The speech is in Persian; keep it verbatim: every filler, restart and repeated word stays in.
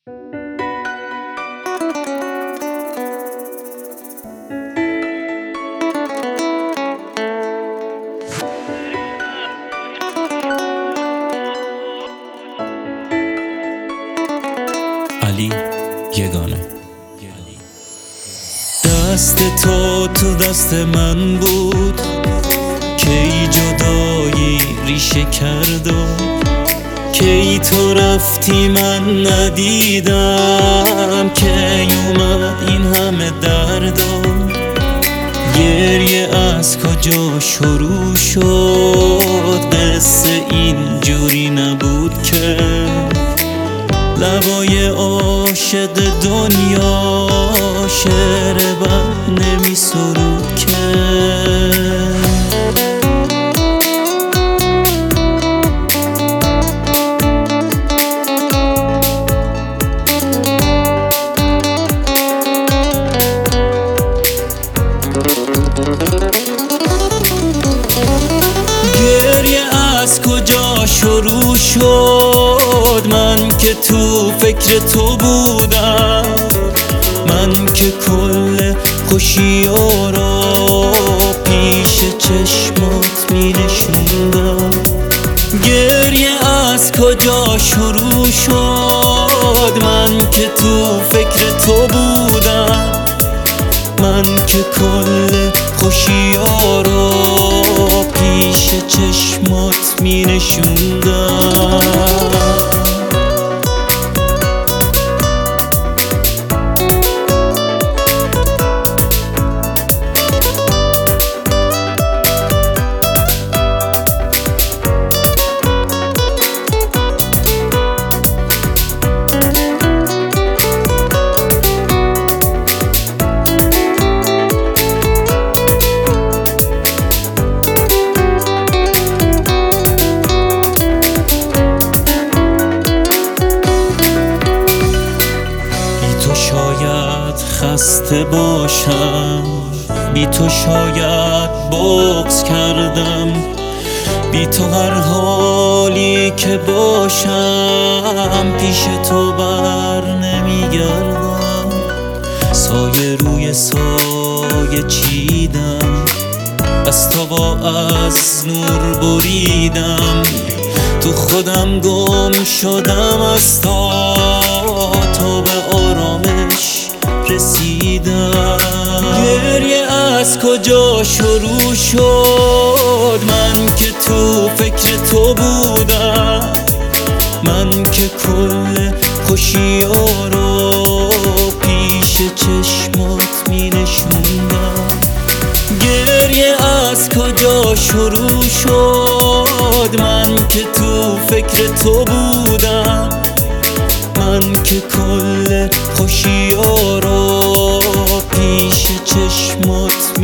علی یگانه. دست تو تو دست من بود، کی جدایی ریشه کرد و کی تو رفتی من ندیدم، کی اومد این همه درد و گریه از کجا شروع شد. قصه اینجوری نبود که لبای عاشق دنیا شعر بد نمی سرود که گریه از کجا شروع شد. من که تو فکر تو بودم، من که کل خوشی‌ها را پیش چشمات می نشوندم. گریه از کجا شروع شد. من که تو فکر تو بودم، من که کل خوشی‌ها را پیش چشمات می نشوندم. خسته باشم، بی تو شاید بغض کردم، بی تو هر حالی که باشم پیش تو بر نمیگردم. سایه روی سایه چیدم، از تو با از نور بریدم، تو خودم گم شدم، از تا تو به آرامش رسیدم. گریه از کجا شروع شد. من که تو فکر تو بودم، من که کل خوشی‌ها را پیش چشمات می نشوندم. گریه از کجا شروع شد. من که تو فکر تو بودم، من که کل خوشی‌ها را پیش چشمات